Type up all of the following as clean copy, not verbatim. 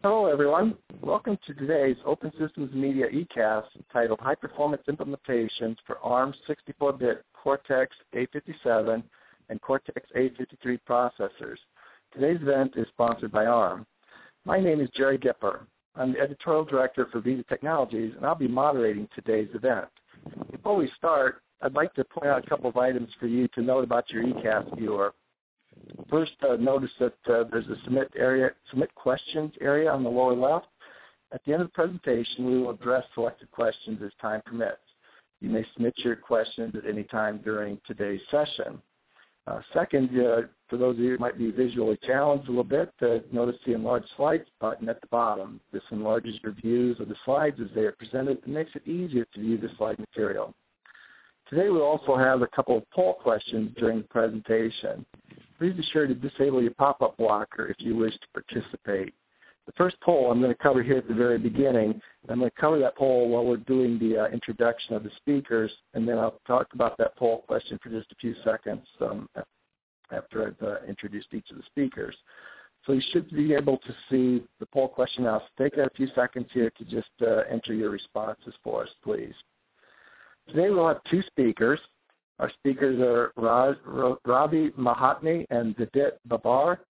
Hello, everyone. Welcome to today's Open Systems Media eCast titled High Performance Implementations for ARM 64-bit Cortex-A57 and Cortex-A53 processors. Today's event is sponsored by ARM. My name is Jerry Gepper. I'm the Editorial Director for Visa Technologies, and I'll be moderating today's event. Before we start, I'd like to point out a couple of items for you to note about your eCast viewer. First, notice that there's a submit questions area on the lower left. At the end of the presentation, we will address selected questions as time permits. You may submit your questions at any time during today's session. Second, for those of you who might be visually challenged a little bit, notice the Enlarge Slides button at the bottom. This enlarges your views of the slides as they are presented and makes it easier to view the slide material. Today we'll also have a couple of poll questions during the presentation. Please be sure to disable your pop-up blocker if you wish to participate. The first poll I'm going to cover here at the very beginning. I'm going to cover that poll while we're doing the introduction of the speakers, and then I'll talk about that poll question for just a few seconds after I've introduced each of the speakers. So you should be able to see the poll question now. So take a few seconds here to just enter your responses for us, please. Today we'll have two speakers. Our speakers are Ravi Mahatme and Vidit Babar.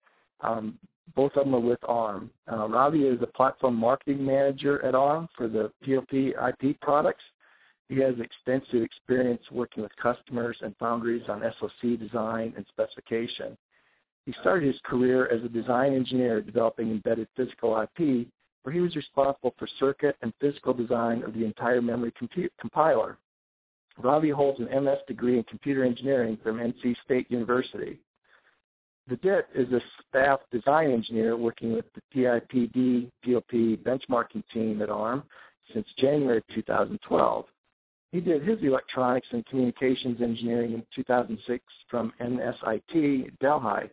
Both of them are with ARM. Ravi is a platform marketing manager at ARM for the POP IP products. He has extensive experience working with customers and foundries on SoC design and specification. He started his career as a design engineer developing embedded physical IP, where he was responsible for circuit and physical design of the entire memory compiler. Ravi holds an MS degree in computer engineering from NC State University. Vidit is a staff design engineer working with the PIPD POP benchmarking team at ARM since January 2012. He did his electronics and communications engineering in 2006 from NSIT Delhi.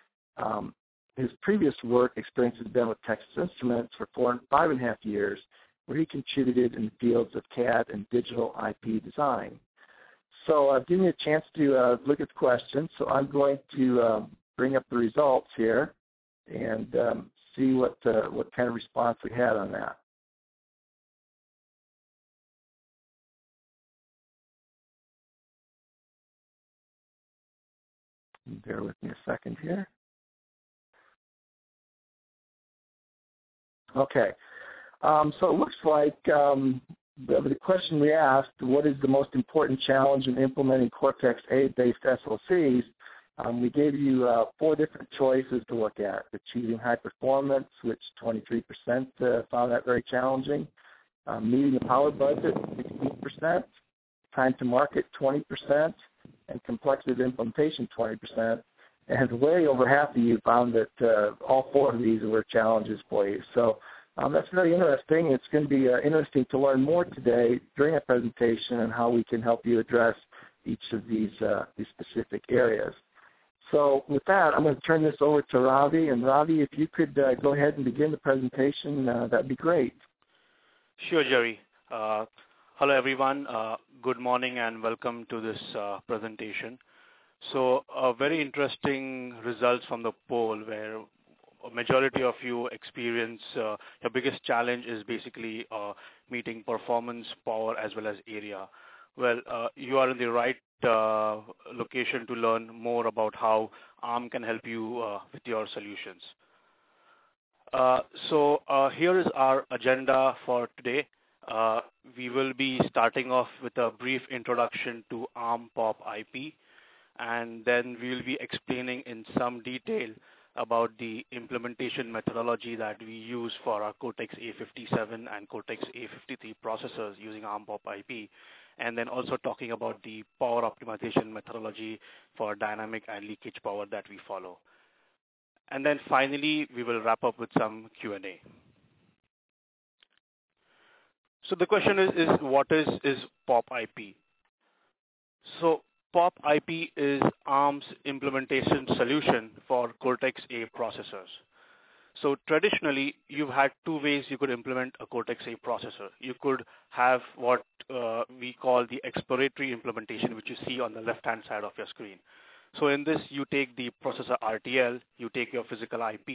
His previous work experience has been with Texas Instruments for 5.5 years, where he contributed in the fields of CAD and digital IP design. So give me a chance to look at the questions. So I'm going to bring up the results here and see what kind of response we had on that. Bear with me a second here. Okay. So it looks like the question we asked, what is the most important challenge in implementing Cortex-A-based SoCs? We gave you 4 different choices to look at. Achieving high performance, which 23% found that very challenging. Meeting the power budget, 16%. Time to market, 20%. And complexity of implementation, 20%. And way over half of you found that all 4 of these were challenges for you. So that's very interesting. It's going to be interesting to learn more today during our presentation on how we can help you address each of these specific areas. So with that, I'm going to turn this over to Ravi. And Ravi, if you could go ahead and begin the presentation, that'd be great. Sure, Jerry. Hello, everyone. Good morning and welcome to this presentation. So very interesting results from the poll where a majority of you experience your biggest challenge is basically meeting performance, power, as well as area. Well, you are in the right location to learn more about how ARM can help you with your solutions. So here is our agenda for today. We will be starting off with a brief introduction to ARM POP IP, and then we will be explaining in some detail about the implementation methodology that we use for our Cortex-A57 and Cortex-A53 processors using ARM POP IP, and then also talking about the power optimization methodology for dynamic and leakage power that we follow. And then finally, we will wrap up with some Q&A. So the question is what is POP IP? So POP IP is ARM's implementation solution for Cortex-A processors. So traditionally, you've had 2 ways you could implement a Cortex-A processor. You could have what we call the exploratory implementation, which you see on the left-hand side of your screen. So in this, you take the processor RTL, you take your physical IP,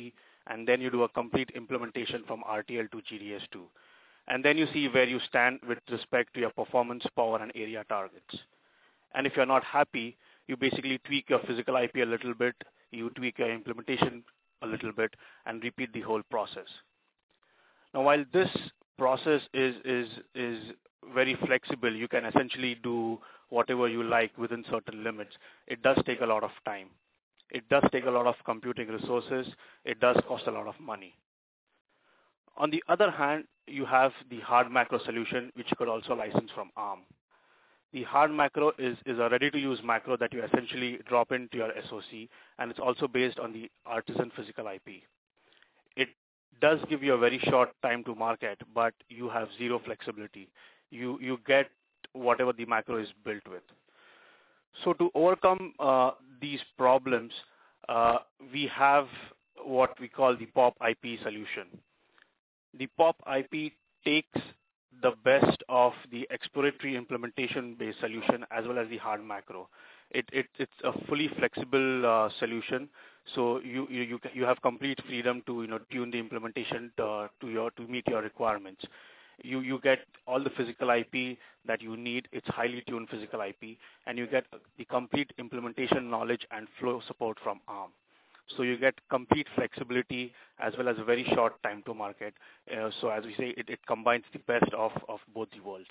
and then you do a complete implementation from RTL to GDS2. And then you see where you stand with respect to your performance, power, and area targets. And if you're not happy, you basically tweak your physical IP a little bit, you tweak your implementation a little bit, and repeat the whole process. Now, while this process is very flexible, you can essentially do whatever you like within certain limits. It does take a lot of time. It does take a lot of computing resources. It does cost a lot of money. On the other hand, you have the hard macro solution, which you could also license from ARM. The hard macro is a ready-to-use macro that you essentially drop into your SoC, and it's also based on the artisan physical IP. It does give you a very short time to market, but you have zero flexibility. You get whatever the macro is built with. So to overcome these problems, we have what we call the POP IP solution. The POP IP takes the best of the exploratory implementation-based solution as well as the hard macro. It's a fully flexible solution, so you have complete freedom to tune the implementation to meet your requirements. You get all the physical IP that you need. It's highly tuned physical IP, and you get the complete implementation knowledge and flow support from ARM. So you get complete flexibility as well as a very short time to market. So as we say, it combines the best of both the worlds.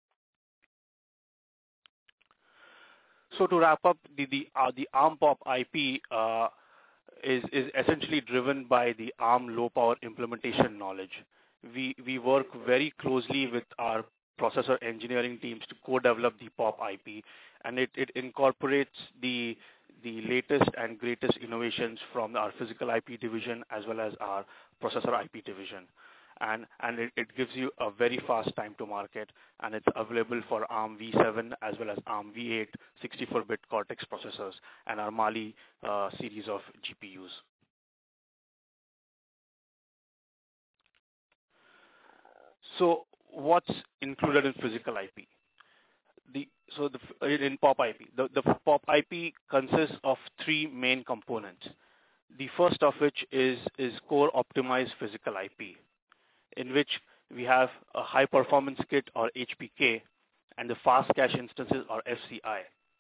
So to wrap up, the ARM POP IP is essentially driven by the ARM low power implementation knowledge. We work very closely with our processor engineering teams to co-develop the POP IP, and it incorporates the latest and greatest innovations from our physical IP division as well as our processor IP division. And it gives you a very fast time to market, and it's available for ARM v7 as well as ARM v8 64-bit Cortex processors and our Mali series of GPUs. So what's included in physical IP? In POP IP, the POP IP consists of three main components. The first of which is core optimized physical IP, in which we have a high performance kit or HPK and the fast cache instances or FCI.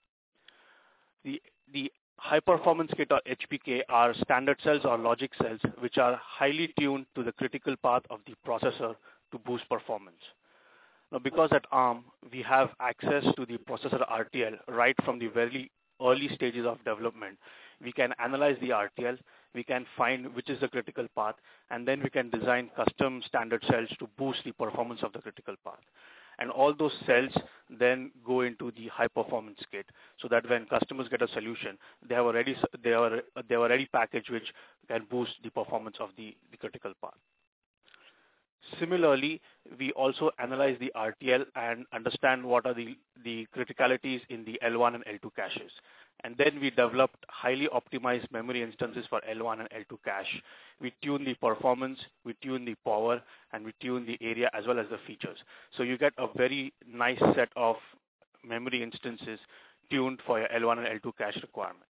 The high performance kit or HPK are standard cells or logic cells which are highly tuned to the critical path of the processor to boost performance. Now, because at ARM we have access to the processor RTL right from the very early stages of development, we can analyze the RTL, we can find which is the critical path, and then we can design custom standard cells to boost the performance of the critical path. And all those cells then go into the high performance kit, so that when customers get a solution, they have already package which can boost the performance of the critical path. Similarly, we also analyze the RTL and understand what are the criticalities in the L1 and L2 caches. And then we developed highly optimized memory instances for L1 and L2 cache. We tune the performance, we tune the power, and we tune the area as well as the features. So you get a very nice set of memory instances tuned for your L1 and L2 cache requirements.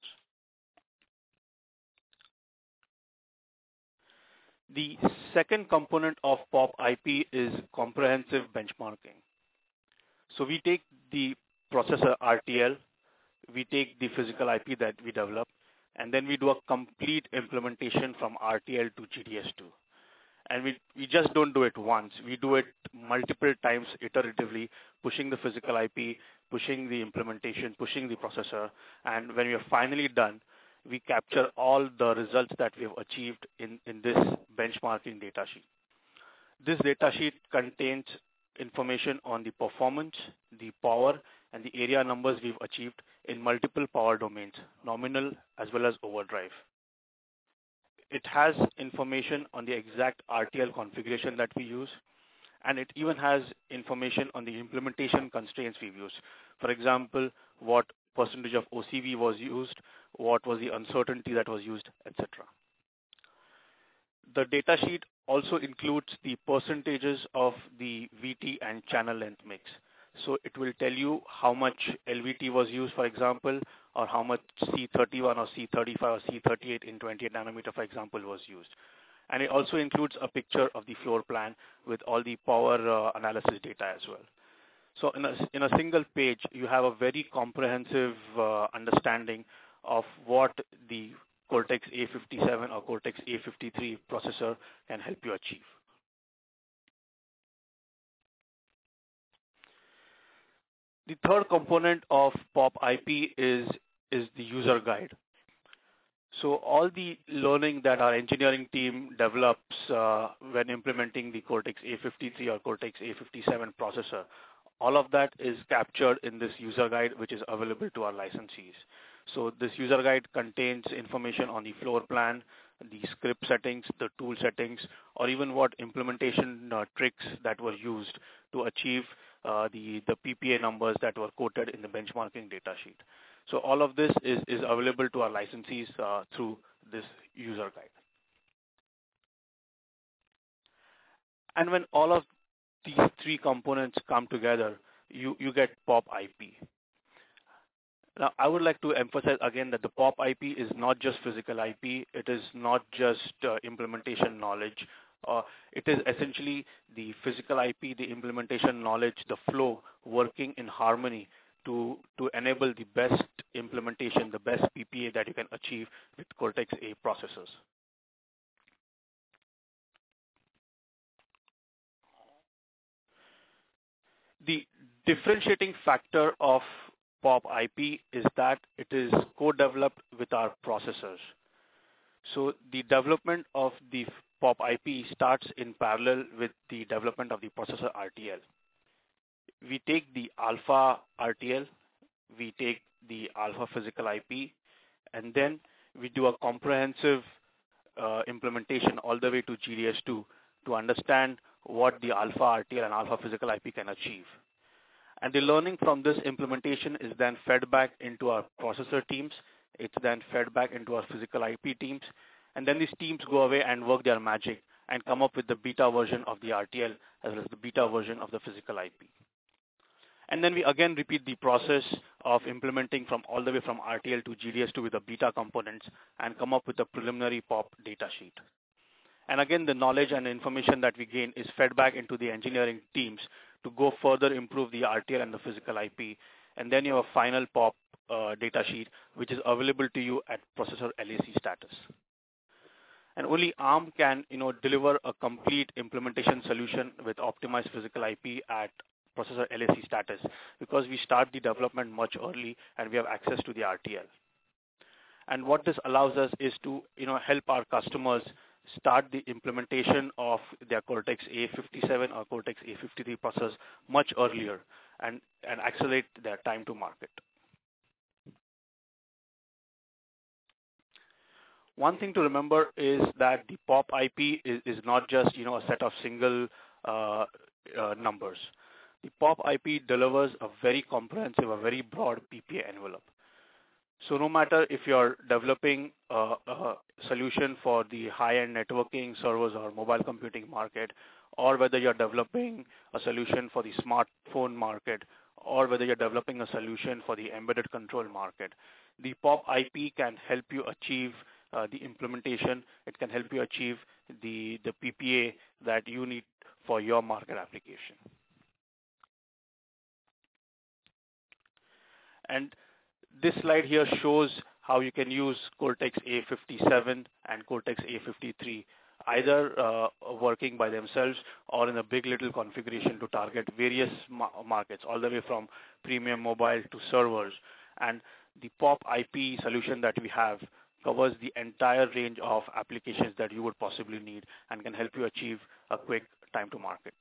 The second component of POP IP is comprehensive benchmarking. So we take the processor RTL, we take the physical IP that we develop, and then we do a complete implementation from RTL to GDS2. And we just don't do it once. We do it multiple times iteratively, pushing the physical IP, pushing the implementation, pushing the processor, and when we are finally done, we capture all the results that we have achieved in this benchmarking datasheet. This datasheet contains information on the performance, the power, and the area numbers we've achieved in multiple power domains, nominal as well as overdrive. It has information on the exact RTL configuration that we use, and it even has information on the implementation constraints we've used. For example, what percentage of OCV was used, what was the uncertainty that was used, etc. The datasheet also includes the percentages of the VT and channel length mix. So it will tell you how much LVT was used, for example, or how much C31 or C35 or C38 in 28 nanometer, for example, was used. And it also includes a picture of the floor plan with all the power analysis data as well. So in a single page, you have a very comprehensive understanding of what the Cortex-A57 or Cortex-A53 processor can help you achieve. The third component of POP IP is the user guide. So all the learning that our engineering team develops when implementing the Cortex-A53 or Cortex-A57 processor, all of that is captured in this user guide, which is available to our licensees. So this user guide contains information on the floor plan, the script settings, the tool settings, or even what implementation tricks that were used to achieve the PPA numbers that were quoted in the benchmarking data sheet. So all of this is available to our licensees through this user guide. And when all of these three components come together, you get POP IP. Now, I would like to emphasize again that the POP IP is not just physical IP. It is not just implementation knowledge. It is essentially the physical IP, the implementation knowledge, the flow working in harmony to enable the best implementation, the best PPA that you can achieve with Cortex-A processors. The differentiating factor of POP IP is that it is co-developed with our processors. So the development of the POP IP starts in parallel with the development of the processor RTL. We take the alpha RTL, we take the alpha physical IP, and then we do a comprehensive implementation all the way to GDS2 to understand what the alpha RTL and alpha physical IP can achieve. And the learning from this implementation is then fed back into our processor teams. It's then fed back into our physical IP teams. And then these teams go away and work their magic and come up with the beta version of the RTL as well as the beta version of the physical IP. And then we again repeat the process of implementing from all the way from RTL to GDS2 with the beta components and come up with a preliminary POP data sheet. And again, the knowledge and information that we gain is fed back into the engineering teams to go further improve the RTL and the physical IP. And then you have a final POP data sheet, which is available to you at processor LAC status. And only ARM can, deliver a complete implementation solution with optimized physical IP at processor LAC status because we start the development much early and we have access to the RTL. And what this allows us is to, help our customers start the implementation of their Cortex-A57 or Cortex-A53 processors much earlier and accelerate their time to market. One thing to remember is that the POP IP is not just, a set of single numbers. The POP IP delivers a very comprehensive, a very broad PPA envelope. So no matter if you're developing a solution for the high-end networking servers or mobile computing market, or whether you're developing a solution for the smartphone market, or whether you're developing a solution for the embedded control market, the POP IP can help you achieve the implementation. It can help you achieve the PPA that you need for your market application. And this slide here shows how you can use Cortex-A57 and Cortex-A53 either working by themselves or in a big little configuration to target various markets all the way from premium mobile to servers. And the POP IP solution that we have covers the entire range of applications that you would possibly need and can help you achieve a quick time to market.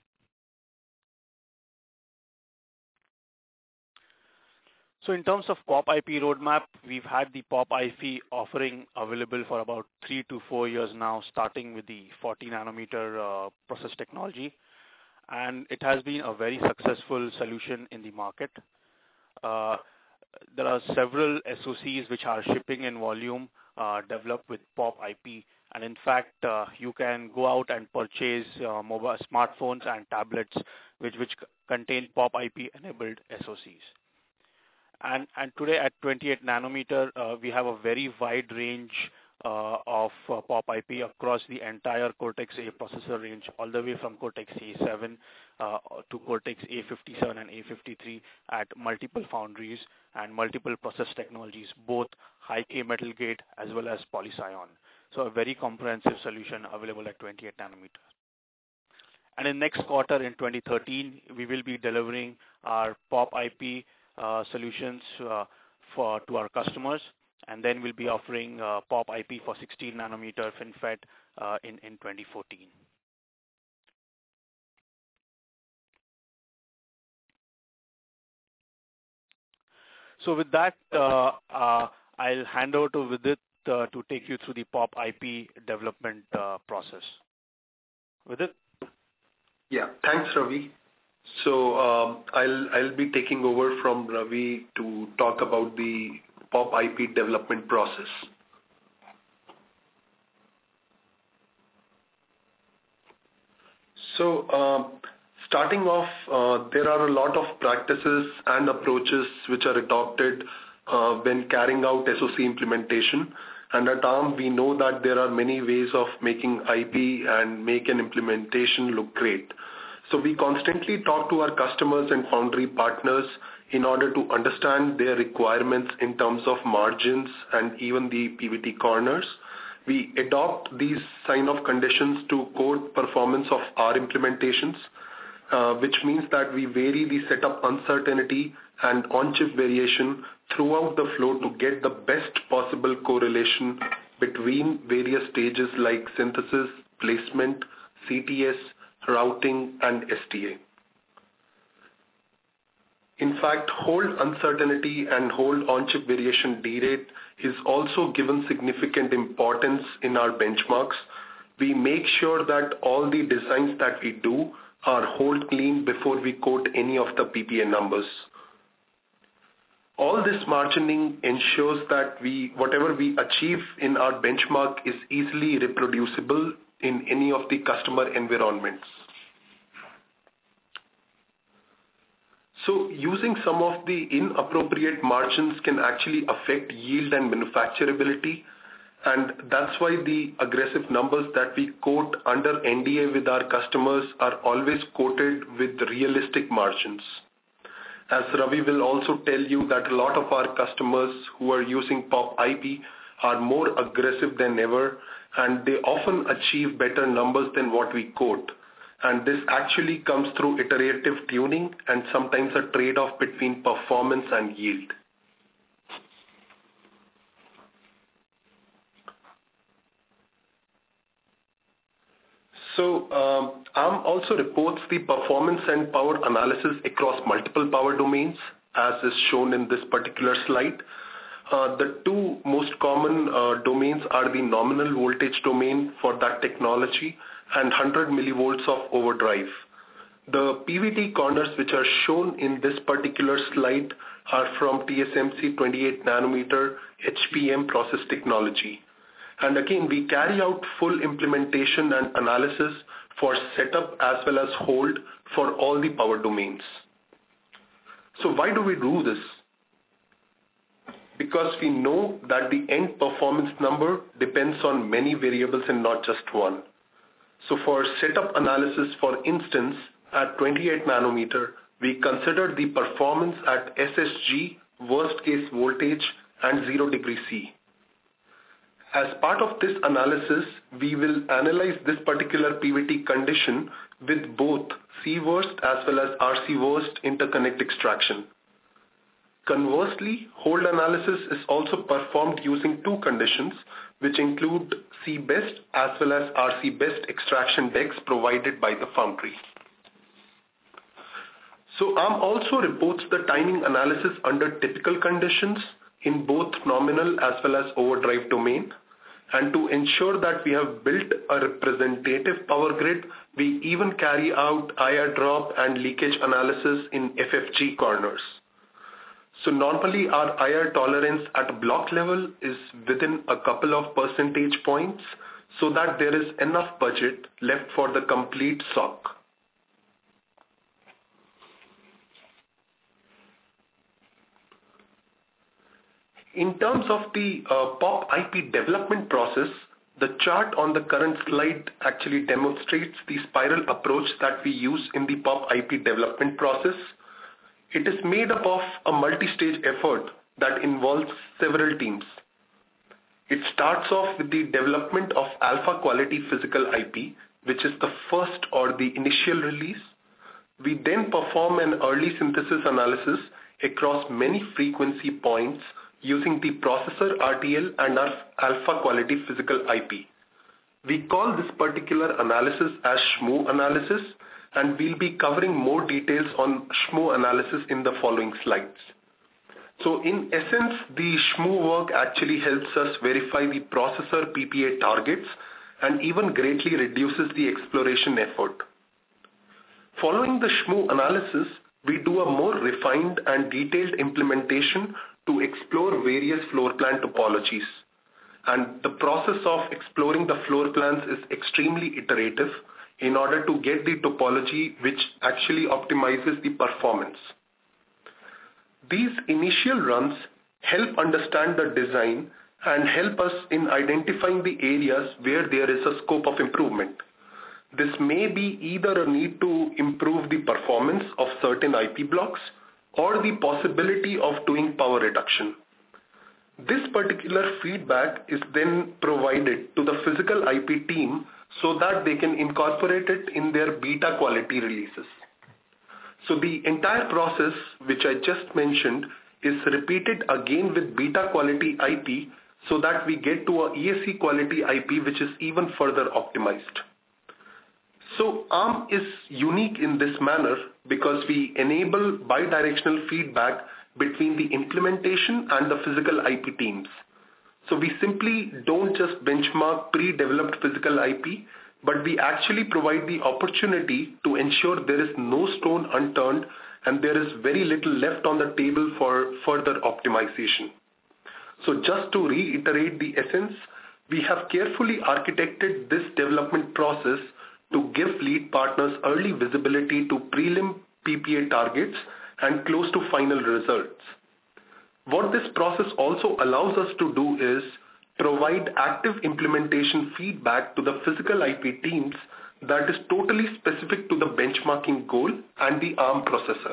So in terms of POP IP roadmap, we've had the POP IP offering available for about 3 to 4 years now, starting with the 40 nanometer process technology. And it has been a very successful solution in the market. There are several SoCs which are shipping in volume developed with POP IP. And in fact, you can go out and purchase mobile smartphones and tablets which contain POP IP enabled SoCs. And today at 28 nanometer, we have a very wide range of POP IP across the entire Cortex-A processor range, all the way from Cortex-A7 to Cortex-A57 and A53 at multiple foundries and multiple process technologies, both high-K metal gate as well as polysilicon. So a very comprehensive solution available at 28 nanometers. And in next quarter in 2013, we will be delivering our POP IP solutions to our customers, and then we'll be offering POP IP for 16 nanometer FinFET in 2014. So with that, I'll hand over to Vidit to take you through the POP IP development process. Vidit? Yeah, thanks, Ravi. So I'll be taking over from Ravi to talk about the POP IP development process. So starting off, there are a lot of practices and approaches which are adopted when carrying out SoC implementation. And at ARM, we know that there are many ways of making IP and make an implementation look great. So we constantly talk to our customers and foundry partners in order to understand their requirements in terms of margins and even the PVT corners. We adopt these sign-off conditions to code performance of our implementations, which means that we vary the setup uncertainty and on-chip variation throughout the flow to get the best possible correlation between various stages like synthesis, placement, CTS, routing, and STA. In fact, hold uncertainty and hold on-chip variation D-rate is also given significant importance in our benchmarks. We make sure that all the designs that we do are hold clean before we quote any of the PPA numbers. All this margining ensures that whatever we achieve in our benchmark is easily reproducible in any of the customer environments. So using some of the inappropriate margins can actually affect yield and manufacturability, and that's why the aggressive numbers that we quote under NDA with our customers are always quoted with realistic margins. As Ravi will also tell you that a lot of our customers who are using POP IP are more aggressive than ever, and they often achieve better numbers than what we quote. And this actually comes through iterative tuning and sometimes a trade-off between performance and yield. So ARM also reports the performance and power analysis across multiple power domains, as is shown in this particular slide. The two most common domains are the nominal voltage domain for that technology and 100 millivolts of overdrive. The PVT corners which are shown in this particular slide are from TSMC 28 nanometer HPM process technology. And again, we carry out full implementation and analysis for setup as well as hold for all the power domains. So why do we do this? Because we know that the end performance number depends on many variables and not just one. So for setup analysis, for instance, at 28 nanometer, we consider the performance at SSG, worst case voltage, and 0 degree C. As part of this analysis, we will analyze this particular PVT condition with both C-worst as well as RC-worst interconnect extraction. Conversely, hold analysis is also performed using two conditions, which include C-best as well as RC-best extraction decks provided by the foundry. So ARM also reports the timing analysis under typical conditions in both nominal as well as overdrive domain. And to ensure that we have built a representative power grid, we even carry out IR drop and leakage analysis in FFG corners. So normally our IR tolerance at block level is within a couple of percentage points so that there is enough budget left for the complete SOC. In terms of the POP IP development process, the chart on the current slide actually demonstrates the spiral approach that we use in the POP IP development process. It is made up of a multi-stage effort that involves several teams. It starts off with the development of alpha quality physical IP, which is the first or the initial release. We then perform an early synthesis analysis across many frequency points using the processor RTL and our alpha quality physical IP. We call this particular analysis as SHMO analysis, and we'll be covering more details on SHMO analysis in the following slides. So in essence, the SHMO work actually helps us verify the processor PPA targets and even greatly reduces the exploration effort. Following the SHMO analysis, we do a more refined and detailed implementation to explore various floor plan topologies. And the process of exploring the floor plans is extremely iterative in order to get the topology which actually optimizes the performance. These initial runs help understand the design and help us in identifying the areas where there is a scope of improvement. This may be either a need to improve the performance of certain IP blocks or the possibility of doing power reduction. This particular feedback is then provided to the physical IP team so that they can incorporate it in their beta quality releases. So the entire process, which I just mentioned, is repeated again with beta quality IP so that we get to a ESC quality IP which is even further optimized. So ARM is unique in this manner because we enable bidirectional feedback between the implementation and the physical IP teams. So we simply don't just benchmark pre-developed physical IP, but we actually provide the opportunity to ensure there is no stone unturned and there is very little left on the table for further optimization. So just to reiterate the essence, we have carefully architected this development process to give lead partners early visibility to prelim PPA targets and close to final results. What this process also allows us to do is provide active implementation feedback to the physical IP teams that is totally specific to the benchmarking goal and the ARM processor.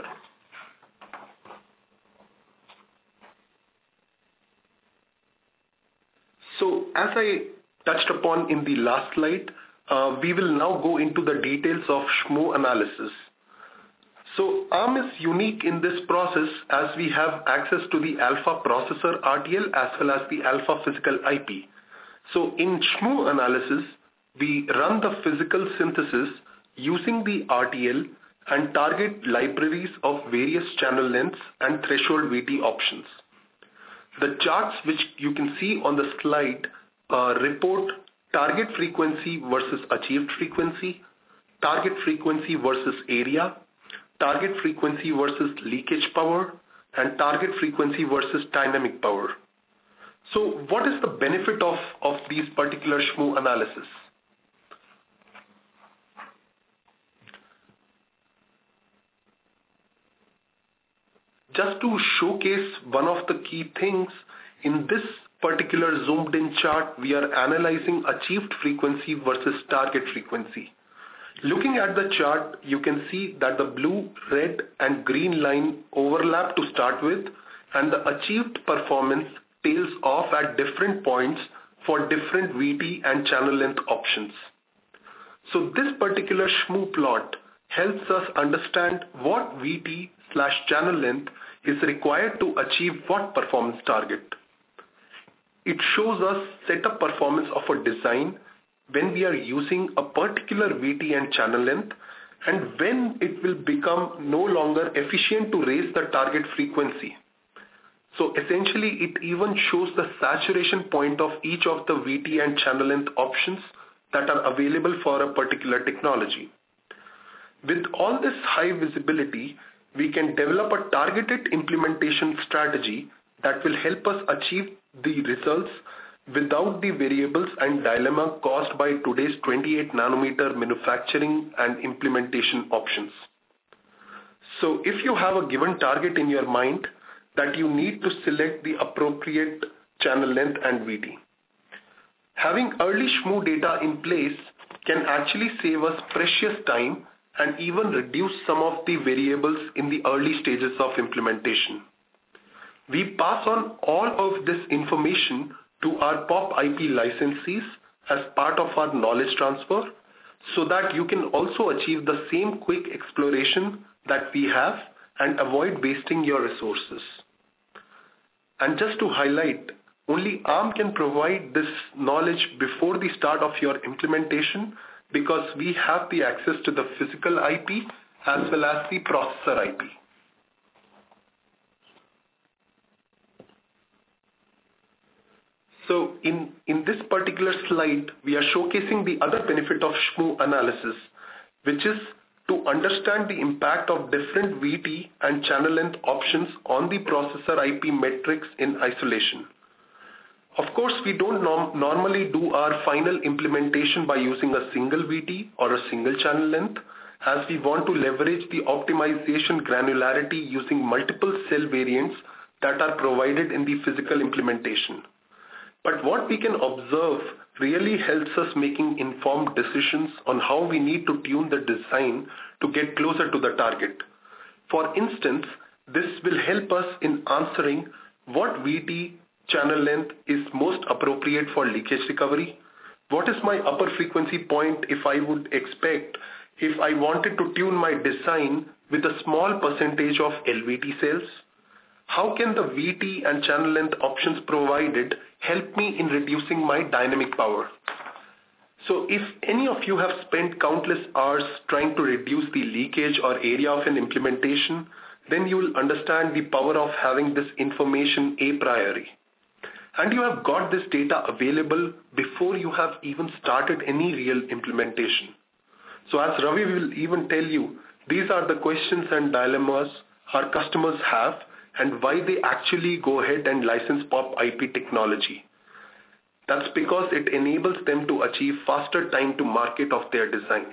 So as I touched upon in the last slide, we will now go into the details of SHMO analysis. So ARM is unique in this process as we have access to the alpha processor RTL as well as the alpha physical IP. So in SHMO analysis, we run the physical synthesis using the RTL and target libraries of various channel lengths and threshold VT options. The charts which you can see on the slide report target frequency versus achieved frequency, target frequency versus area, target frequency versus leakage power, and target frequency versus dynamic power. So what is the benefit of these particular SHMO analysis? Just to showcase one of the key things, in this particular zoomed in chart, we are analyzing achieved frequency versus target frequency. Looking at the chart, you can see that the blue, red and green line overlap to start with, and the achieved performance tails off at different points for different VT and channel length options. So this particular SHMO plot helps us understand what VT/channel length is required to achieve what performance target. It shows us setup performance of a design when we are using a particular VT and channel length, and when it will become no longer efficient to raise the target frequency. So essentially it even shows the saturation point of each of the VT and channel length options that are available for a particular technology. With all this high visibility, we can develop a targeted implementation strategy that will help us achieve the results without the variables and dilemma caused by today's 28 nanometer manufacturing and implementation options. So if you have a given target in your mind, that you need to select the appropriate channel length and VT. Having early SHMU data in place can actually save us precious time and even reduce some of the variables in the early stages of implementation. We pass on all of this information to our POP IP licensees as part of our knowledge transfer so that you can also achieve the same quick exploration that we have and avoid wasting your resources. And just to highlight, only ARM can provide this knowledge before the start of your implementation because we have the access to the physical IP as well as the processor IP. So in this particular slide, we are showcasing the other benefit of SHMU analysis, which is to understand the impact of different VT and channel length options on the processor IP metrics in isolation. Of course, we don't normally do our final implementation by using a single VT or a single channel length, as we want to leverage the optimization granularity using multiple cell variants that are provided in the physical implementation. But what we can observe really helps us making informed decisions on how we need to tune the design to get closer to the target. For instance, this will help us in answering what VT channel length is most appropriate for leakage recovery. What is my upper frequency point if I would expect if I wanted to tune my design with a small percentage of LVT cells? How can the VT and channel length options provided help me in reducing my dynamic power? So if any of you have spent countless hours trying to reduce the leakage or area of an implementation, then you will understand the power of having this information a priori. And you have got this data available before you have even started any real implementation. So as Ravi will even tell you, these are the questions and dilemmas our customers have and why they actually go ahead and license POP IP technology. That's because it enables them to achieve faster time to market of their designs.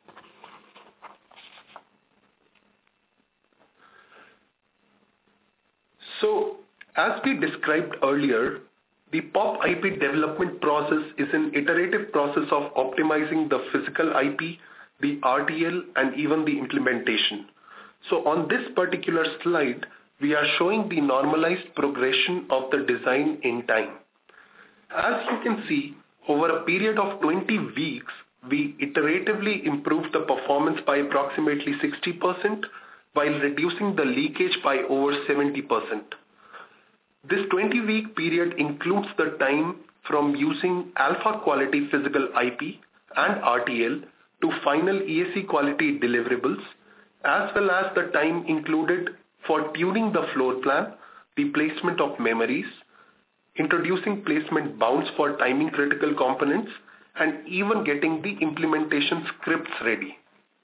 So, as we described earlier, the POP IP development process is an iterative process of optimizing the physical IP, the RTL, and even the implementation. So on this particular slide, we are showing the normalized progression of the design in time. As you can see, over a period of 20 weeks, we iteratively improved the performance by approximately 60% while reducing the leakage by over 70%. This 20-week period includes the time from using alpha quality physical IP and RTL to final ESC quality deliverables, as well as the time included for tuning the floor plan, the placement of memories, introducing placement bounds for timing critical components, and even getting the implementation scripts ready.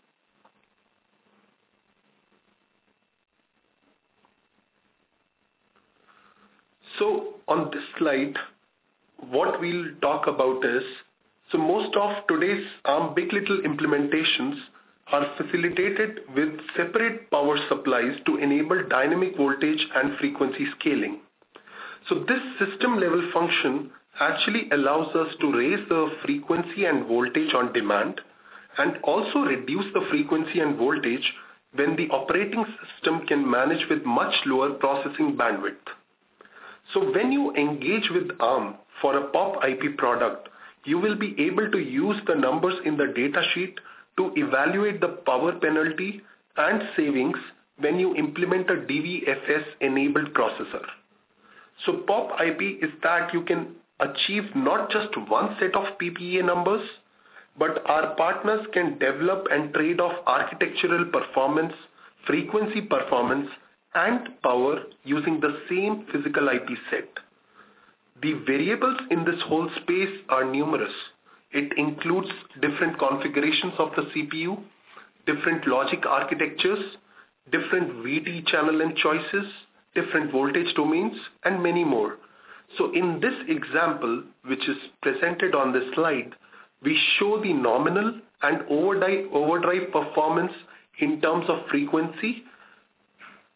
So on this slide, what we'll talk about is, so most of today's ARM Big LITTLE implementations are facilitated with separate power supplies to enable dynamic voltage and frequency scaling. So this system level function actually allows us to raise the frequency and voltage on demand and also reduce the frequency and voltage when the operating system can manage with much lower processing bandwidth. So when you engage with ARM for a POP IP product, you will be able to use the numbers in the datasheet to evaluate the power penalty and savings when you implement a DVFS-enabled processor. So POP IP is that you can achieve not just one set of PPA numbers, but our partners can develop and trade off architectural performance, frequency performance, and power using the same physical IP set. The variables in this whole space are numerous. It includes different configurations of the CPU, different logic architectures, different VT channel length choices, different voltage domains, and many more. So in this example, which is presented on this slide, we show the nominal and overdrive performance in terms of frequency.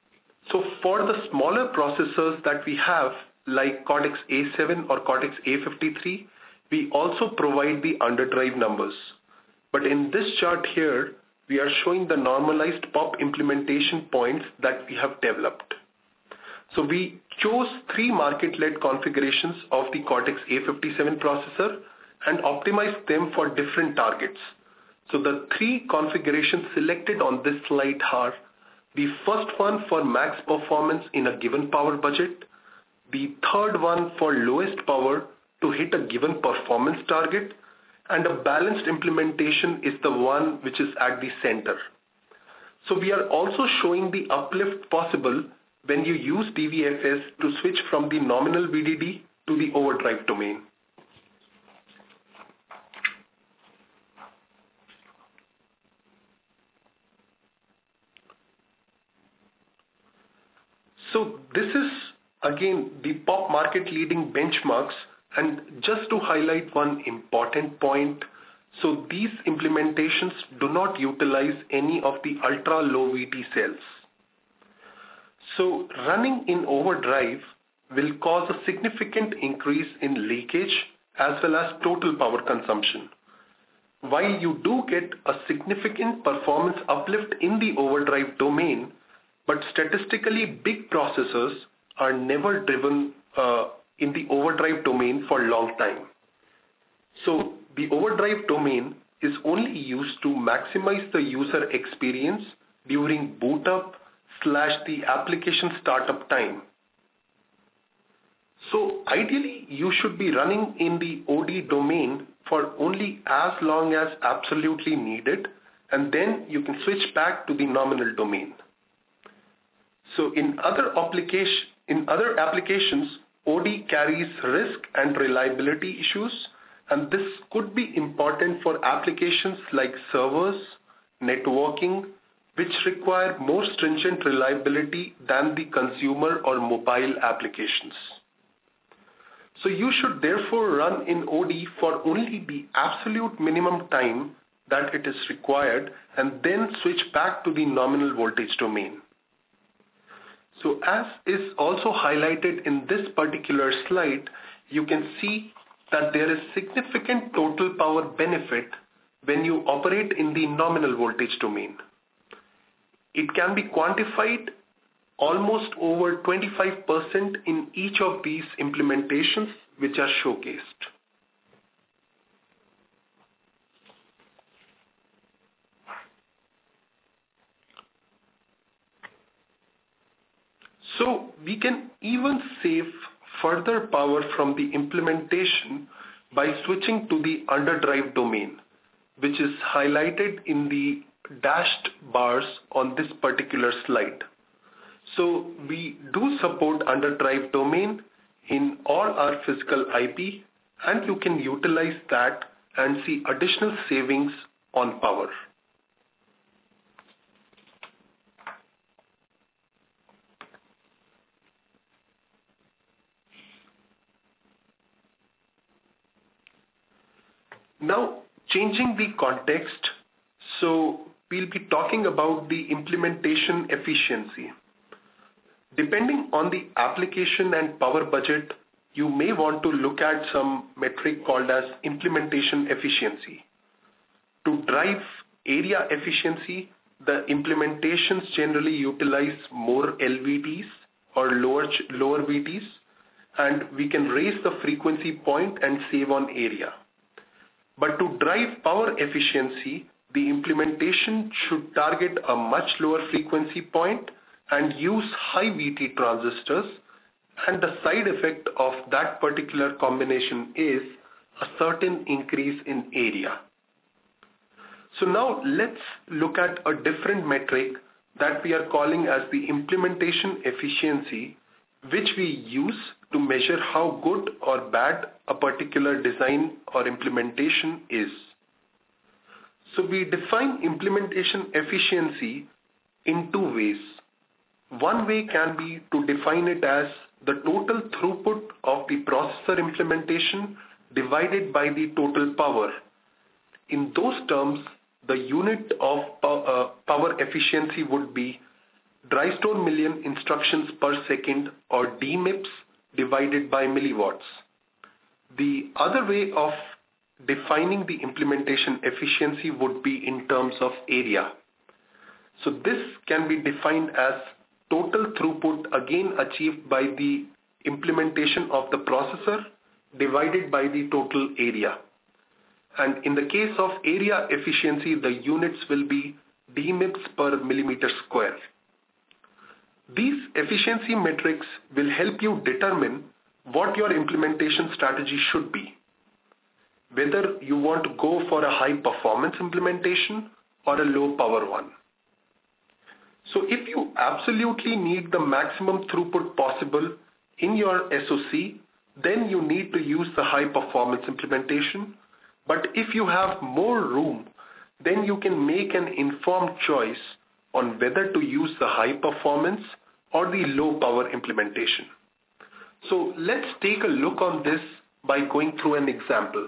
So for the smaller processors that we have, like Cortex-A7 or Cortex-A53, we also provide the underdrive numbers. But in this chart here, we are showing the normalized POP implementation points that we have developed. So we chose 3 market-led configurations of the Cortex-A57 processor and optimized them for different targets. So the 3 configurations selected on this slide are the first one for max performance in a given power budget, the third one for lowest power to hit a given performance target, and a balanced implementation is the one which is at the center. So we are also showing the uplift possible when you use DVFS to switch from the nominal VDD to the overdrive domain. So this is again the POP market leading benchmarks, and just to highlight one important point, so these implementations do not utilize any of the ultra low VT cells. So running in overdrive will cause a significant increase in leakage as well as total power consumption. While you do get a significant performance uplift in the overdrive domain, but statistically big processors are never driven in the overdrive domain for a long time. So the overdrive domain is only used to maximize the user experience during boot up / the application startup time. So ideally you should be running in the OD domain for only as long as absolutely needed, and then you can switch back to the nominal domain. So in other applications, OD carries risk and reliability issues, and this could be important for applications like servers, networking, which require more stringent reliability than the consumer or mobile applications. So you should therefore run in OD for only the absolute minimum time that it is required, and then switch back to the nominal voltage domain. So as is also highlighted in this particular slide, you can see that there is significant total power benefit when you operate in the nominal voltage domain. It can be quantified almost over 25% in each of these implementations which are showcased. So we can even save further power from the implementation by switching to the underdrive domain, which is highlighted in the dashed bars on this particular slide. So we do support underdrive domain in all our physical IP, and you can utilize that and see additional savings on power. Now, changing the context, so we'll be talking about the implementation efficiency. Depending on the application and power budget, you may want to look at some metric called as implementation efficiency. To drive area efficiency, the implementations generally utilize more LVTs or lower VTs, and we can raise the frequency point and save on area. But to drive power efficiency, the implementation should target a much lower frequency point and use high VT transistors, and the side effect of that particular combination is a certain increase in area. So now let's look at a different metric that we are calling as the implementation efficiency, which we use to measure how good or bad a particular design or implementation is. So we define implementation efficiency in 2 ways. One way can be to define it as the total throughput of the processor implementation divided by the total power. In those terms, the unit of power efficiency would be dry store million instructions per second, or DMIPS, divided by milliwatts. The other way of defining the implementation efficiency would be in terms of area. So this can be defined as total throughput again achieved by the implementation of the processor divided by the total area. And in the case of area efficiency, the units will be DMIPS per millimeter square. These efficiency metrics will help you determine what your implementation strategy should be, whether you want to go for a high performance implementation or a low power one. So if you absolutely need the maximum throughput possible in your SoC, then you need to use the high performance implementation. But if you have more room, then you can make an informed choice on whether to use the high performance or the low power implementation. So let's take a look on this by going through an example.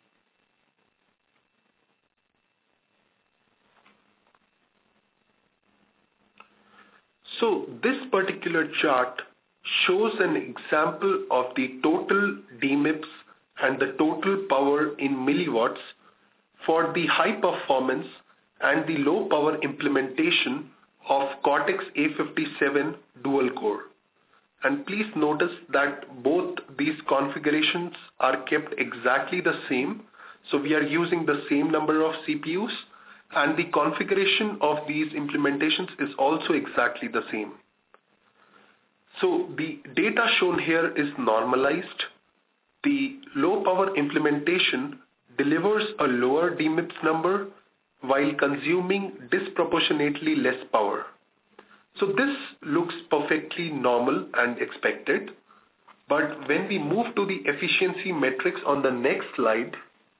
So this particular chart shows an example of the total DMIPS and the total power in milliwatts for the high performance and the low power implementation of Cortex-A57 dual core. And please notice that both these configurations are kept exactly the same. So we are using the same number of CPUs, and the configuration of these implementations is also exactly the same. So the data shown here is normalized. The low power implementation delivers a lower DMIPS number while consuming disproportionately less power. So this looks perfectly normal and expected. But when we move to the efficiency metrics on the next slide,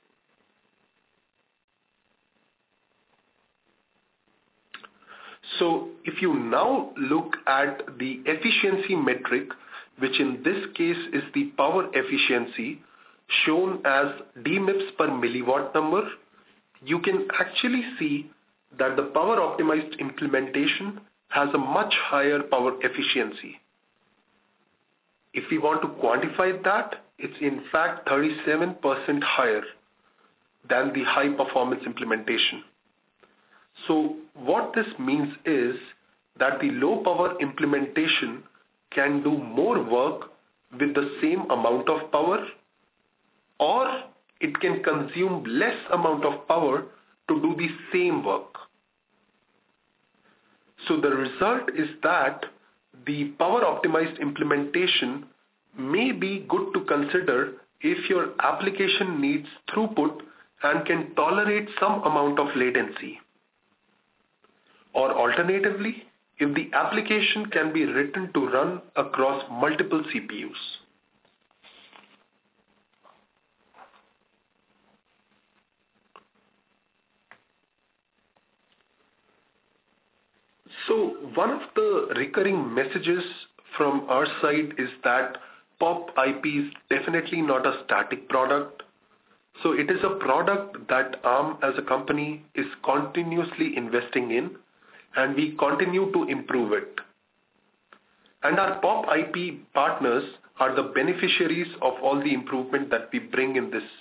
so if you now look at the efficiency metric, which in this case is the power efficiency shown as DMIPS per milliwatt number, you can actually see that the power optimized implementation has a much higher power efficiency. If we want to quantify that, it's in fact 37% higher than the high performance implementation. So what this means is that the low power implementation can do more work with the same amount of power, or it can consume less amount of power to do the same work. So the result is that the power optimized implementation may be good to consider if your application needs throughput and can tolerate some amount of latency. Or alternatively, if the application can be written to run across multiple CPUs. So one of the recurring messages from our side is that POP IP is definitely not a static product. So it is a product that ARM as a company is continuously investing in, and we continue to improve it. And our POP IP partners are the beneficiaries of all the improvement that we bring in this.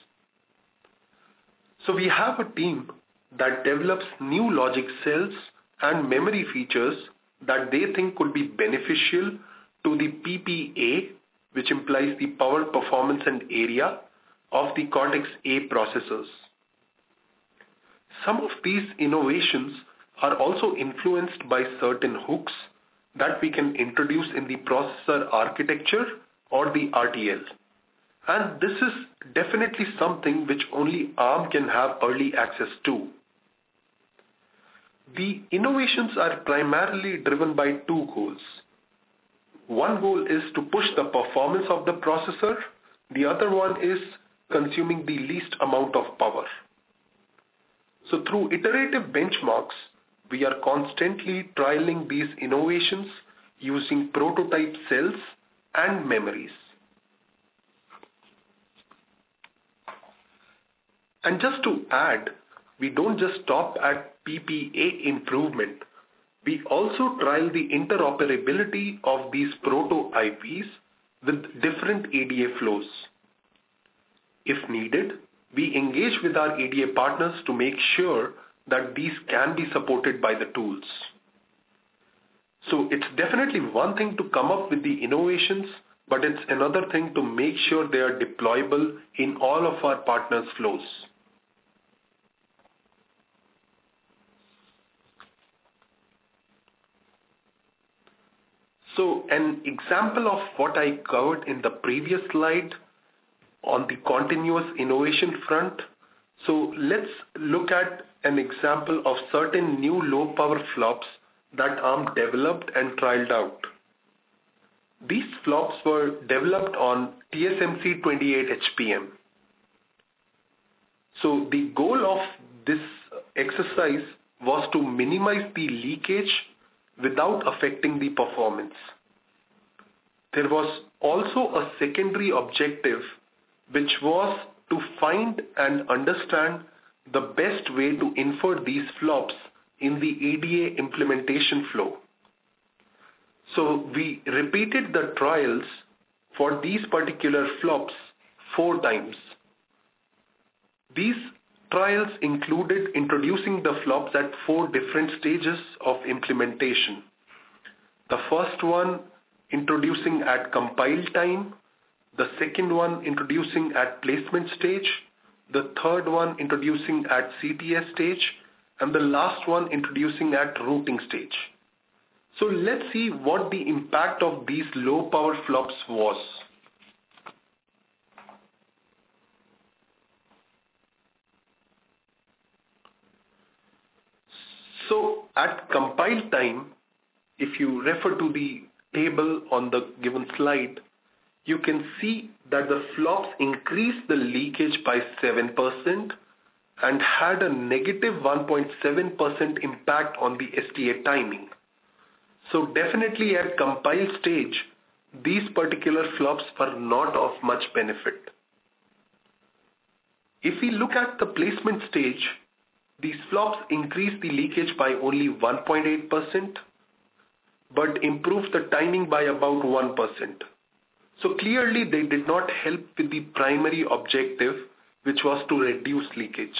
So we have a team that develops new logic cells and memory features that they think could be beneficial to the PPA, which implies the power, performance and area of the Cortex-A processors. Some of these innovations are also influenced by certain hooks that we can introduce in the processor architecture or the RTL. And this is definitely something which only ARM can have early access to. The innovations are primarily driven by two goals. One goal is to push the performance of the processor. The other one is consuming the least amount of power. So through iterative benchmarks, we are constantly trialing these innovations using prototype cells and memories. And just to add, we don't just stop at PPA improvement. We also trial the interoperability of these proto-IPs with different ADA flows. If needed, we engage with our ADA partners to make sure that these can be supported by the tools. So it's definitely one thing to come up with the innovations, but it's another thing to make sure they are deployable in all of our partners' flows. So an example of what I covered in the previous slide on the continuous innovation front. So let's look at an example of certain new low power flops that ARM developed and trialed out. These flops were developed on TSMC 28 HPM. So the goal of this exercise was to minimize the leakage without affecting the performance. There was also a secondary objective, which was to find and understand the best way to infer these flops in the ADA implementation flow. So we repeated the trials for these particular flops 4 times. These trials included introducing the flops at 4 different stages of implementation. The first one introducing at compile time, the second one introducing at placement stage, the third one introducing at CTS stage, and the last one introducing at routing stage. So let's see what the impact of these low power flops was. So at compile time, if you refer to the table on the given slide, you can see that the flops increased the leakage by 7% and had a negative 1.7% impact on the STA timing. So definitely at compile stage, these particular flops were not of much benefit. If we look at the placement stage, these flops increased the leakage by only 1.8%, but improved the timing by about 1%. So clearly they did not help with the primary objective, which was to reduce leakage.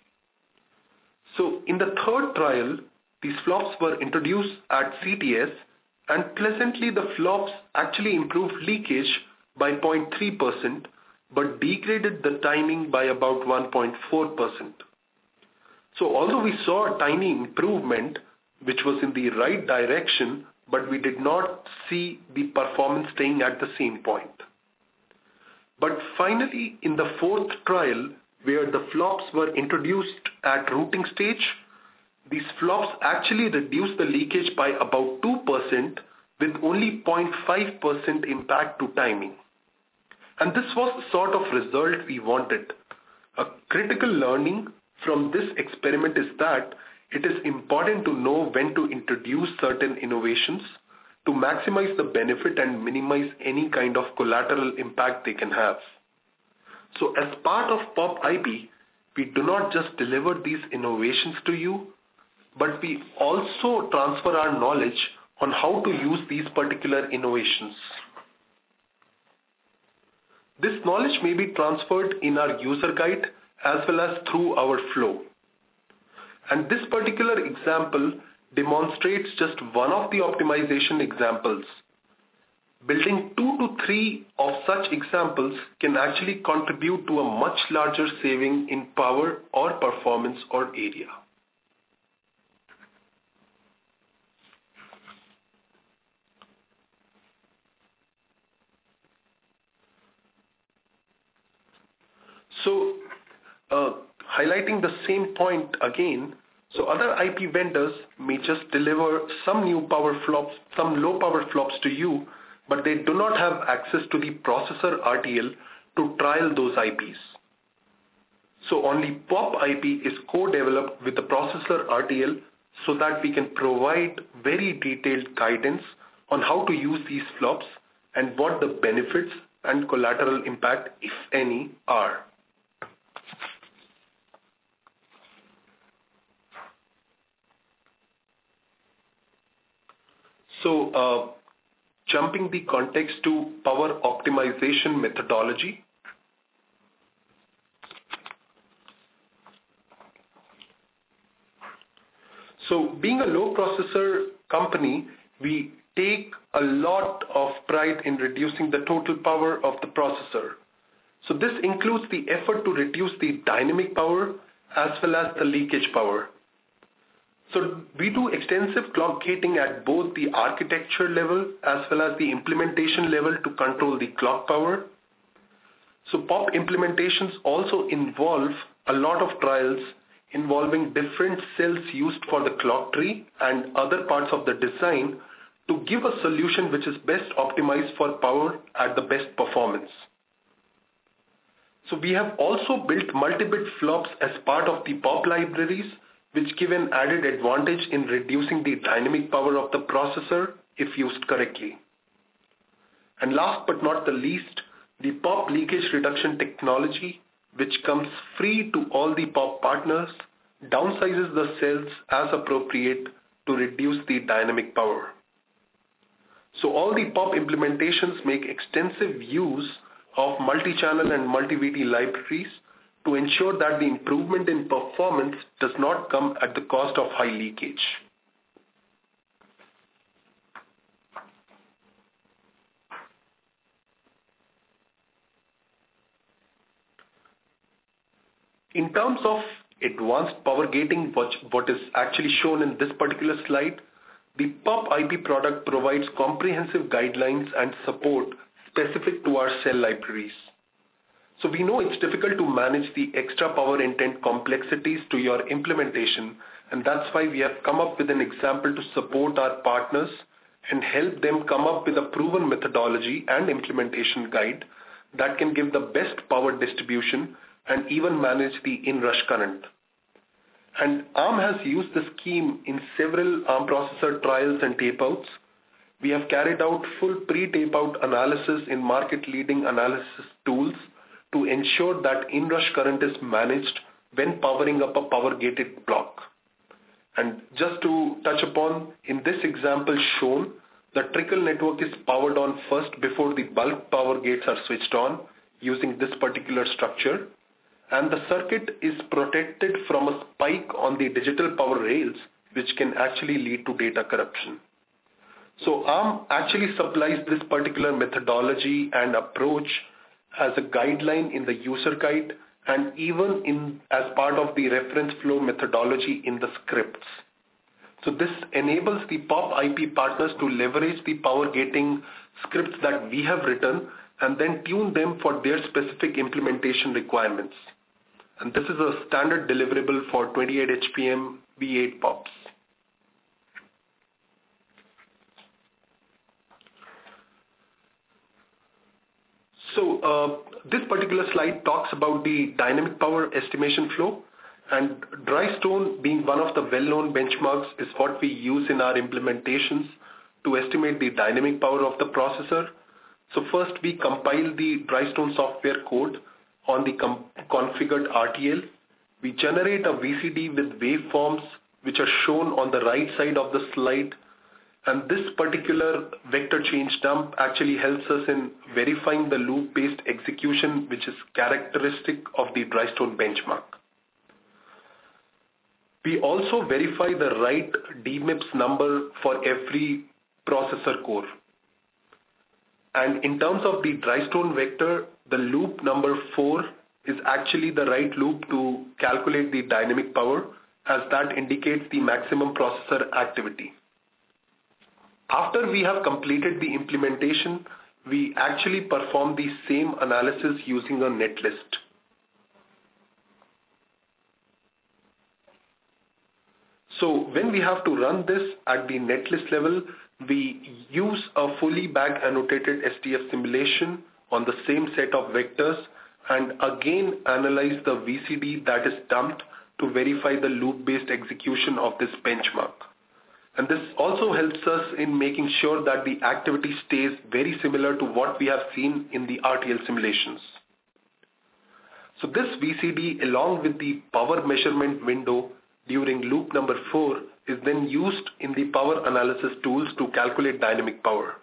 So in the third trial, these flops were introduced at CTS, and pleasantly the flops actually improved leakage by 0.3%, but degraded the timing by about 1.4%. So although we saw a tiny improvement, which was in the right direction, but we did not see the performance staying at the same point. But finally, in the fourth trial, where the flops were introduced at routing stage, these flops actually reduced the leakage by about 2% with only 0.5% impact to timing. And this was the sort of result we wanted. A critical learning from this experiment is that it is important to know when to introduce certain innovations to maximize the benefit and minimize any kind of collateral impact they can have. So as part of POP IP, we do not just deliver these innovations to you, but we also transfer our knowledge on how to use these particular innovations. This knowledge may be transferred in our user guide as well as through our flow. And this particular example demonstrates just one of the optimization examples. Building 2 to 3 of such examples can actually contribute to a much larger saving in power or performance or area. So, highlighting the same point again, so other IP vendors may just deliver some low power flops to you, but they do not have access to the processor RTL to trial those IPs. So only POP IP is co-developed with the processor RTL so that we can provide very detailed guidance on how to use these flops and what the benefits and collateral impact, if any, are. So jumping the context to power optimization methodology. So being a low processor company, we take a lot of pride in reducing the total power of the processor. So this includes the effort to reduce the dynamic power as well as the leakage power. So we do extensive clock gating at both the architecture level as well as the implementation level to control the clock power. So POP implementations also involve a lot of trials involving different cells used for the clock tree and other parts of the design to give a solution which is best optimized for power at the best performance. So we have also built multi-bit flops as part of the POP libraries, which give an added advantage in reducing the dynamic power of the processor if used correctly. And last but not the least, the POP leakage reduction technology, which comes free to all the POP partners, downsizes the cells as appropriate to reduce the dynamic power. So all the POP implementations make extensive use of multi-channel and multi-VT libraries to ensure that the improvement in performance does not come at the cost of high leakage. In terms of advanced power gating, what is actually shown in this particular slide, the POP IP product provides comprehensive guidelines and support specific to our cell libraries. So we know it's difficult to manage the extra power intent complexities to your implementation, and that's why we have come up with an example to support our partners and help them come up with a proven methodology and implementation guide that can give the best power distribution and even manage the inrush current. And ARM has used the scheme in several ARM processor trials and tapeouts. We have carried out full pre-tapeout analysis in market-leading analysis tools to ensure that inrush current is managed when powering up a power-gated block. And just to touch upon, in this example shown, the trickle network is powered on first before the bulk power gates are switched on using this particular structure. And the circuit is protected from a spike on the digital power rails, which can actually lead to data corruption. So ARM actually supplies this particular methodology and approach as a guideline in the user guide and even as part of the reference flow methodology in the scripts. So this enables the POP IP partners to leverage the power gating scripts that we have written and then tune them for their specific implementation requirements. And this is a standard deliverable for 28 HPM V8 POPs. So this particular slide talks about the dynamic power estimation flow, and Drystone, being one of the well-known benchmarks, is what we use in our implementations to estimate the dynamic power of the processor. So first we compile the Drystone software code on the configured RTL. We generate a VCD with waveforms which are shown on the right side of the slide, and this particular vector change dump actually helps us in verifying the loop-based execution, which is characteristic of the Drystone benchmark. We also verify the right DMIPS number for every processor core. And in terms of the Drystone vector, the loop number 4 is actually the right loop to calculate the dynamic power, as that indicates the maximum processor activity. After we have completed the implementation, we actually perform the same analysis using a netlist. So when we have to run this at the netlist level, we use a fully back annotated STF simulation on the same set of vectors and again analyze the VCD that is dumped to verify the loop-based execution of this benchmark. And this also helps us in making sure that the activity stays very similar to what we have seen in the RTL simulations. So this VCD, along with the power measurement window during loop number 4, is then used in the power analysis tools to calculate dynamic power.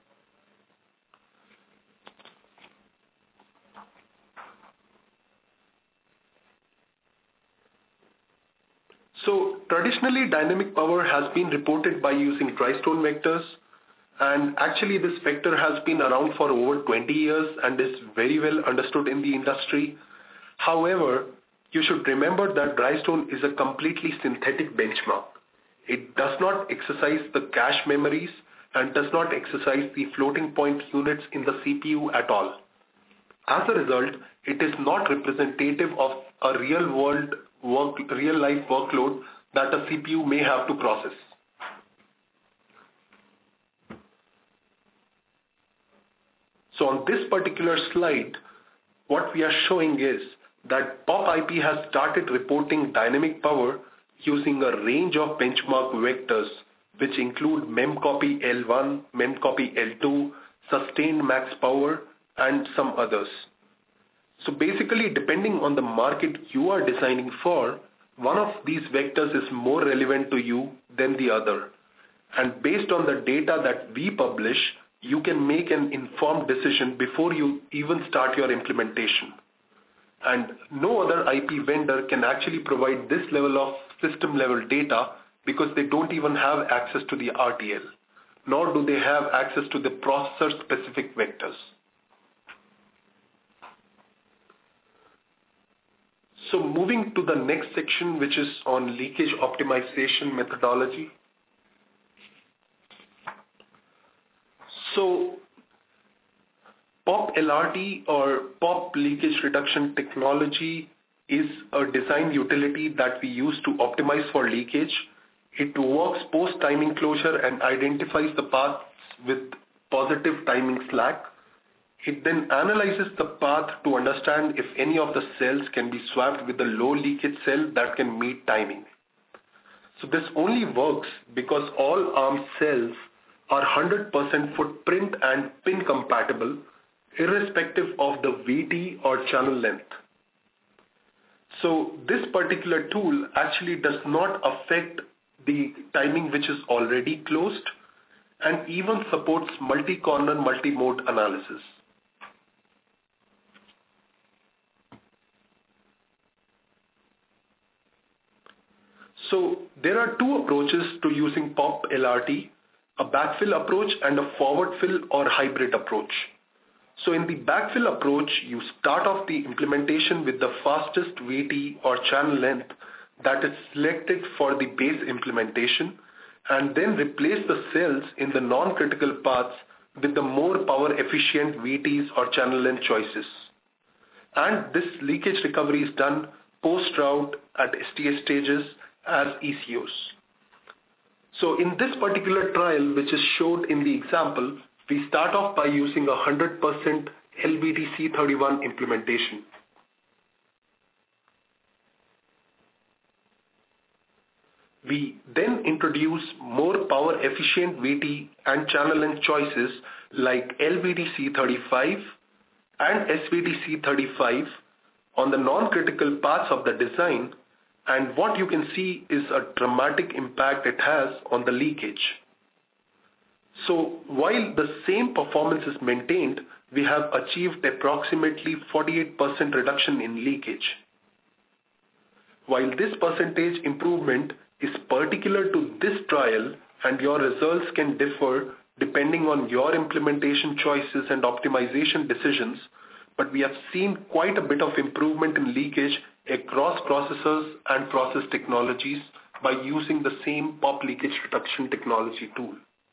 So traditionally, dynamic power has been reported by using Drystone vectors, and actually this vector has been around for over 20 years and is very well understood in the industry. However, you should remember that Drystone is a completely synthetic benchmark. It does not exercise the cache memories and does not exercise the floating point units in the CPU at all. As a result, it is not representative of a real-life workload that a CPU may have to process. So on this particular slide, what we are showing is that POP IP has started reporting dynamic power using a range of benchmark vectors, which include memcopy L1, memcopy L2, sustained max power, and some others. So basically, depending on the market you are designing for, one of these vectors is more relevant to you than the other. And based on the data that we publish, you can make an informed decision before you even start your implementation. And no other IP vendor can actually provide this level of system-level data because they don't even have access to the RTL, nor do they have access to the processor-specific vectors. So moving to the next section, which is on leakage optimization methodology. So POP LRT or POP leakage reduction technology is a design utility that we use to optimize for leakage. It works post-timing closure and identifies the paths with positive timing slack. It then analyzes the path to understand if any of the cells can be swapped with a low leakage cell that can meet timing. So this only works because all ARM cells are 100% footprint and pin compatible, irrespective of the VT or channel length. So this particular tool actually does not affect the timing which is already closed and even supports multi-corner, multi-mode analysis. So there are two approaches to using POP LRT, a backfill approach and a forward fill or hybrid approach. So in the backfill approach, you start off the implementation with the fastest VT or channel length that is selected for the base implementation and then replace the cells in the non-critical paths with the more power efficient VTs or channel length choices. And this leakage recovery is done post-route at STS stages as ECOs. So in this particular trial, which is showed in the example, we start off by using 100% LVDC31 implementation. We then introduce more power efficient VT and channel length choices like LVDC35 and SVDC35 on the non-critical paths of the design, and what you can see is a dramatic impact it has on the leakage. So while the same performance is maintained, we have achieved approximately 48% reduction in leakage. While this percentage improvement is particular to this trial and your results can differ depending on your implementation choices and optimization decisions, but we have seen quite a bit of improvement in leakage across processors and process technologies by using the same POP leakage reduction technology tool.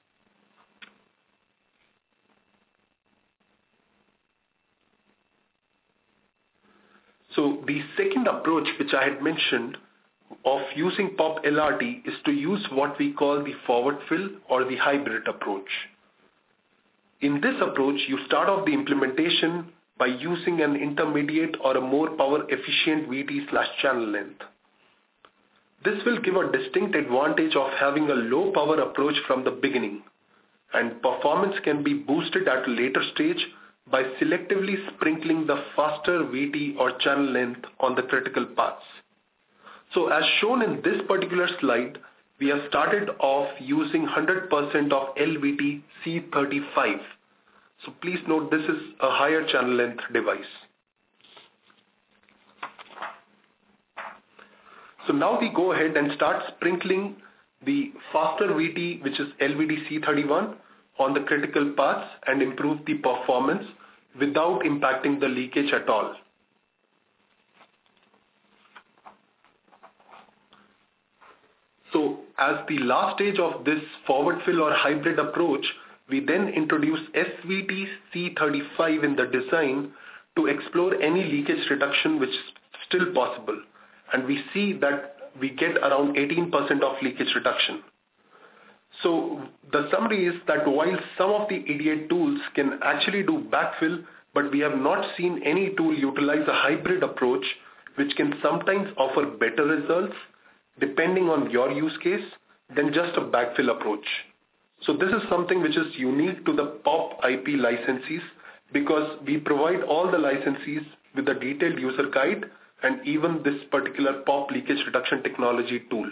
So the second approach which I had mentioned of using POP LRT is to use what we call the forward fill or the hybrid approach. In this approach, you start off the implementation by using an intermediate or a more power efficient VT/channel length. This will give a distinct advantage of having a low power approach from the beginning, and performance can be boosted at a later stage by selectively sprinkling the faster VT or channel length on the critical paths. So as shown in this particular slide, we have started off using 100% of LVT C35. So please note this is a higher channel length device. So now we go ahead and start sprinkling the faster VT, which is LVT C31, on the critical paths and improve the performance without impacting the leakage at all. So as the last stage of this forward fill or hybrid approach, we then introduce SVT C35 in the design to explore any leakage reduction which is still possible. And we see that we get around 18% of leakage reduction. So the summary is that while some of the EDA tools can actually do backfill, but we have not seen any tool utilize a hybrid approach which can sometimes offer better results depending on your use case than just a backfill approach. So this is something which is unique to the POP IP licensees because we provide all the licensees with a detailed user guide and even this particular POP leakage reduction technology tool.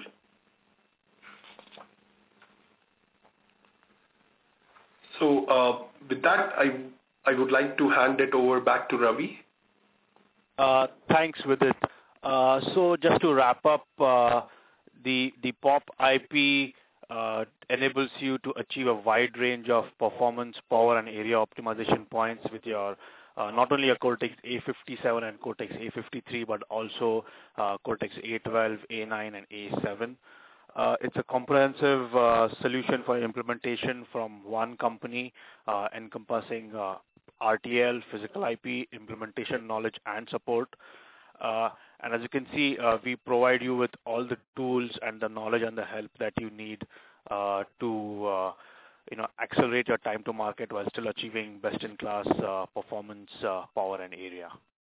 So with that, I would like to hand it over back to Ravi. Thanks, Vidit. So just to wrap up, the POP IP enables you to achieve a wide range of performance, power, and area optimization points with your not only a Cortex-A57 and Cortex-A53, but also Cortex-A12, A9, and A7. It's a comprehensive solution for implementation from one company encompassing RTL, physical IP, implementation knowledge, and support. And as you can see, we provide you with all the tools and the knowledge and the help that you need to accelerate your time to market while still achieving best-in-class performance, power, and area.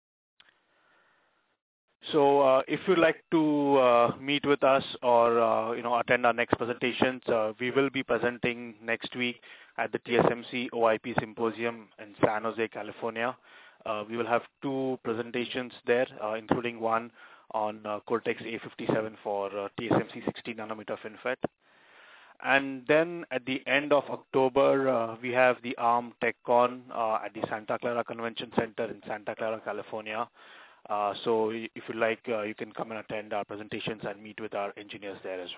So if you'd like to meet with us or attend our next presentations, we will be presenting next week at the TSMC OIP Symposium in San Jose, California. We will have two presentations there, including one on Cortex-A57 for TSMC 16 nanometer FinFET. And then at the end of October, we have the ARM TechCon at the Santa Clara Convention Center in Santa Clara, California. So if you like, you can come and attend our presentations and meet with our engineers there as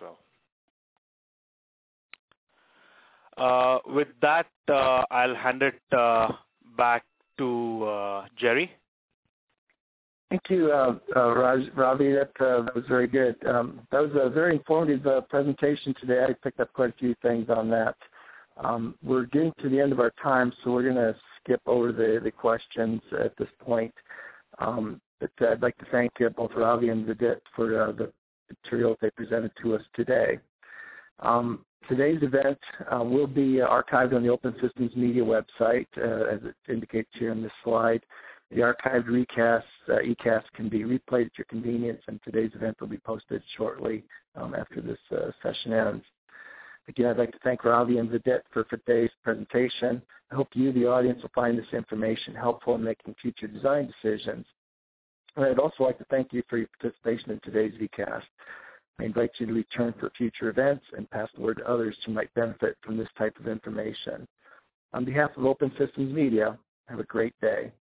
well. With that, I'll hand it back to Jerry. Thank you, Ravi. That was very good. That was a very informative presentation today. I picked up quite a few things on that. We're getting to the end of our time, so we're going to skip over the questions at this point. But I'd like to thank both Ravi and Vidit for the materials they presented to us today. Today's event will be archived on the Open Systems Media website, as it indicates here in this slide. The archived ECAST can be replayed at your convenience, and today's event will be posted shortly after this session ends. Again, I'd like to thank Ravi and Vidit for today's presentation. I hope you, the audience, will find this information helpful in making future design decisions. And I'd also like to thank you for your participation in today's ECAST. I invite you to return for future events and pass the word to others who might benefit from this type of information. On behalf of Open Systems Media, have a great day.